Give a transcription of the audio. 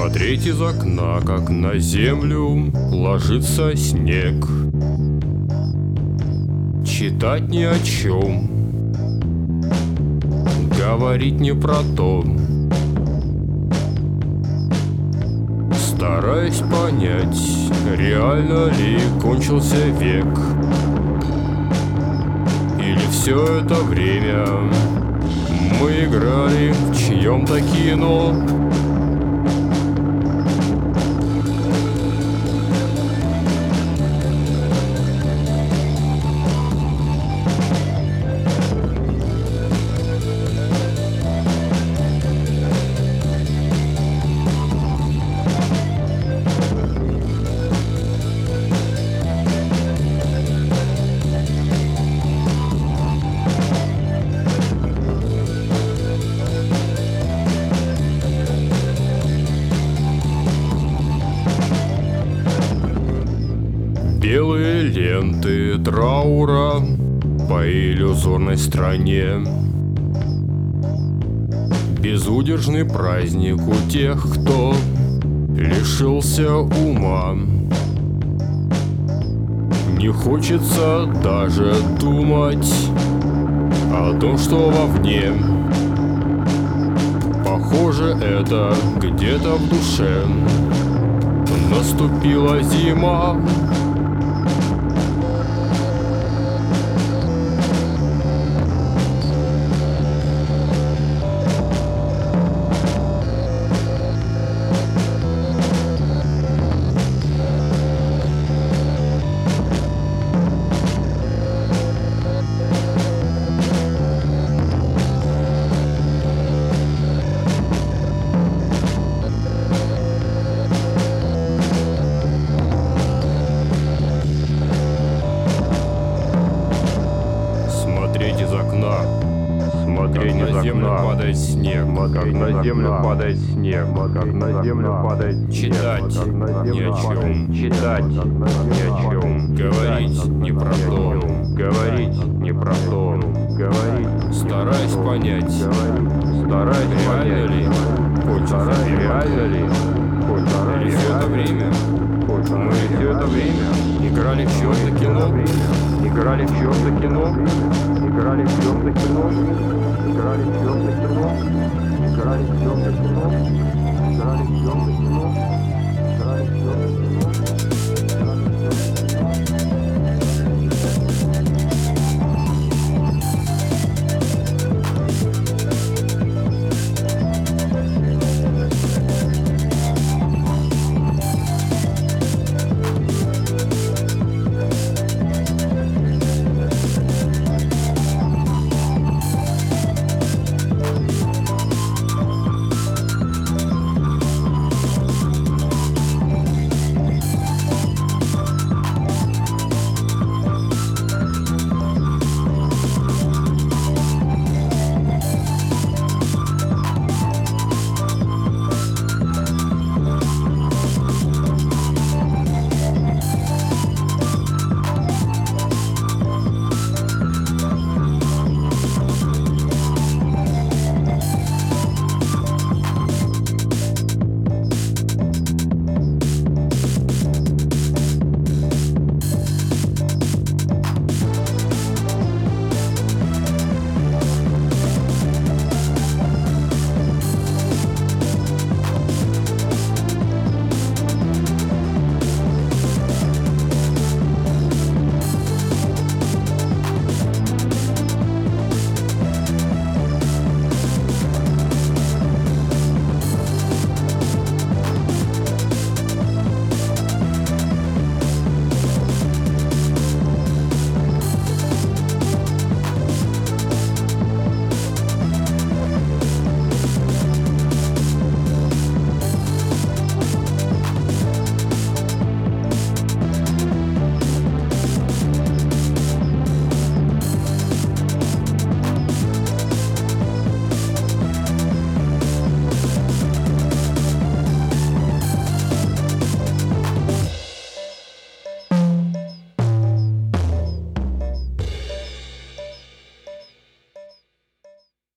Смотреть из окна, как на землю ложится снег. Читать ни о чем, говорить не про то. Стараюсь понять, реально ли кончился век, или все это время мы играли в чьем-то кино. Белые ленты траура по иллюзорной стране. Безудержный праздник у тех, кто лишился ума. Не хочется даже думать о том, что вовне. Похоже, это где-то в душе наступила зима. Смотреть из окна, Смотреть как из на землю окна, падает снег, как на землю падает снег, как на землю падает снег, читать как на ни землю о падает, чем, читать ни о чем, говорить не про то, говорить не про то, говорить, стараясь понять, стараясь реально понять, ли кончился век, реально ли, или все это время мы все это время играли в чьё-то кино. играли в чьем-то кино, играли в чьем-то кино.